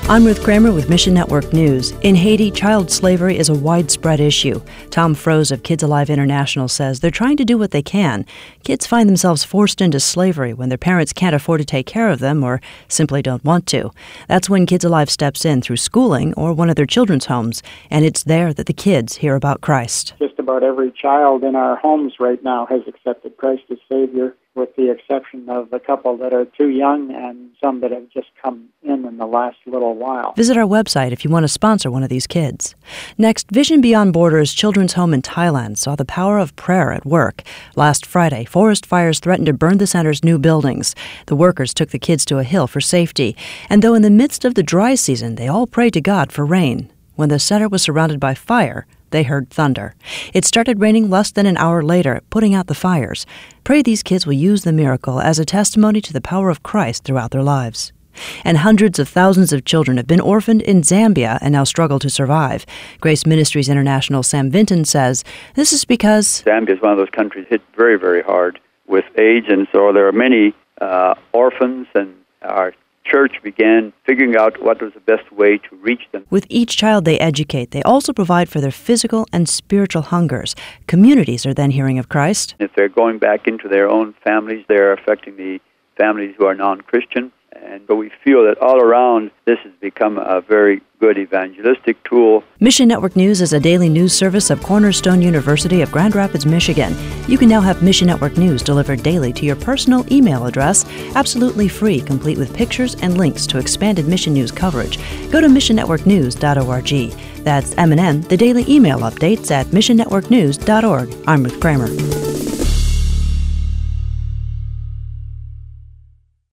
I'm Ruth Kramer with Mission Network News. In Haiti, child slavery is a widespread issue. Tom Froese of Kids Alive International says they're trying to do what they can. Kids find themselves forced into slavery when their parents can't afford to take care of them or simply don't want to. That's when Kids Alive steps in through schooling or one of their children's homes, and it's there that the kids hear about Christ. Just about every child in our homes right now has accepted Christ as Savior, with the exception of a couple that are too young and some that have just come in the last little while. Visit our website if you want to sponsor one of these kids. Next, Vision Beyond Borders Children's Home in Thailand saw the power of prayer at work. Last Friday, forest fires threatened to burn the center's new buildings. The workers took the kids to a hill for safety, and though in the midst of the dry season, they all prayed to God for rain. When the center was surrounded by fire, they heard thunder. It started raining less than an hour later, putting out the fires. Pray these kids will use the miracle as a testimony to the power of Christ throughout their lives. And hundreds of thousands of children have been orphaned in Zambia and now struggle to survive. Grace Ministries International Sam Vinton says this is because Zambia is one of those countries hit very, very hard with AIDS, and so there are many orphans, and our church began figuring out what was the best way to reach them. With each child they educate, they also provide for their physical and spiritual hungers. Communities are then hearing of Christ. If they're going back into their own families, they're affecting the families who are non-Christian. And so we feel that all around this has become a very good evangelistic tool. Mission Network News is a daily news service of Cornerstone University of Grand Rapids, Michigan. You can now have Mission Network News delivered daily to your personal email address, absolutely free, complete with pictures and links to expanded mission news coverage. Go to missionnetworknews.org. That's M&N, the daily email updates at missionnetworknews.org. I'm Ruth Kramer.